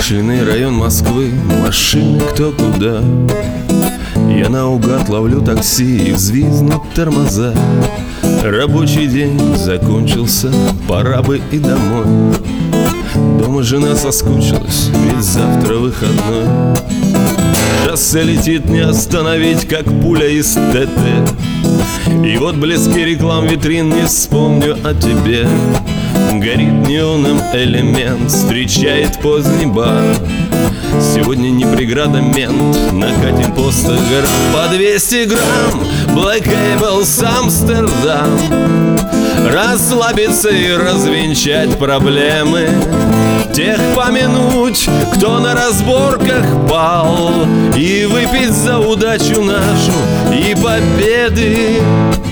Промышленный район Москвы, машины кто куда. Я наугад ловлю такси и взвизнут тормоза. Рабочий день закончился, пора бы и домой. Дома жена соскучилась, ведь завтра выходной. Шоссе летит не остановить, как пуля из ТТ. И вот блески реклам витрин, не вспомню о тебе. Горит неоном элемент, встречает поздний бар. Сегодня не преграда мент, накатим по 100 грамм. По 200 грамм Black Label Амстердам. Расслабиться и развенчать проблемы. Тех помянуть, кто на разборках пал. И выпить за удачу нашу и победы.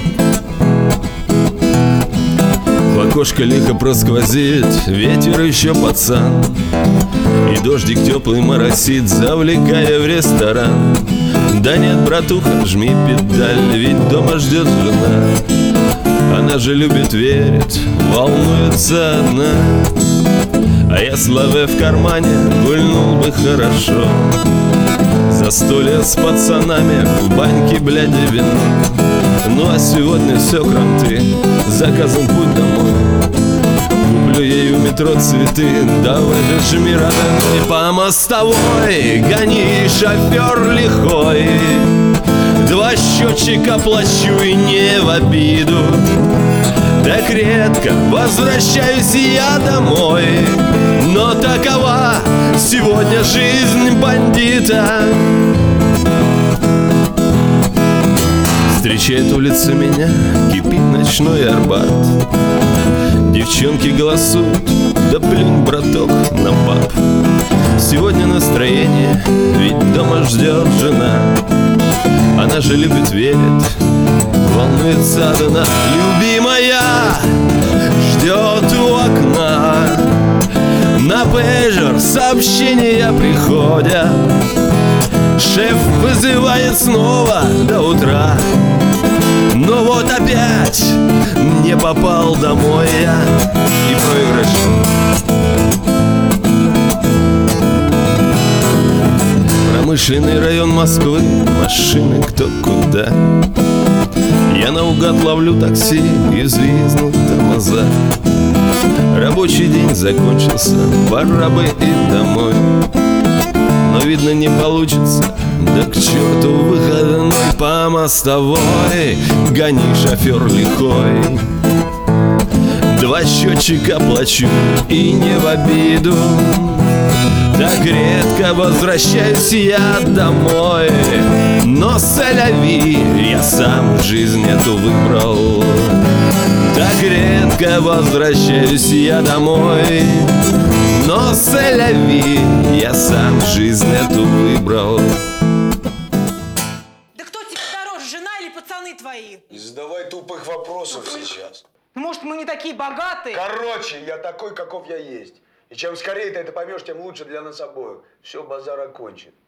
В окошко лихо просквозит ветер еще пацан. И дождик теплый моросит, завлекая в ресторан. Да нет, братуха, жми педаль, ведь дома ждет жена. Она же любит, верит, волнуется одна. А я с лаве в кармане гульнул бы хорошо. Застолье с пацанами, в баньке, бляди, вино. Ну а сегодня все кранты, заказан путь домой. Куплю ей у метро цветы, давай же жми родной. По мостовой гони, шофер лихой. 2 счетчика плачу и не в обиду. Так редко возвращаюсь я домой. Но такова сегодня жизнь бандита. Встречает улица меня, кипит ночной Арбат. Девчонки голосуют, да плюнь, браток, на пап. Сегодня настроение, ведь дома ждет жена. Она же любит, верит, волнуется одна. Любимая ждет у окна. На пейджер сообщения приходят. Шеф вызывает снова до утра. Но вот опять не попал домой я. И проигрыш. Промышленный район Москвы, машины кто куда. Я наугад ловлю такси и взвизнут тормоза. Рабочий день закончился, пора бы и домой. Но видно не получится, да к черту выходной. По мостовой гони, шофер лихой. 2 счетчика плачу и не в обиду. Так редко возвращаюсь я домой. Но сэляви, я сам жизнь эту выбрал. Так редко возвращаюсь я домой. Но сэляви, я сам жизнь эту выбрал. Да кто тебе дороже, жена или пацаны твои? Не задавай тупых вопросов сейчас. Ну, может, мы не такие богатые? Короче, я такой, каков я есть. И чем скорее ты это поймешь, тем лучше для нас обоих. Все, базар окончен.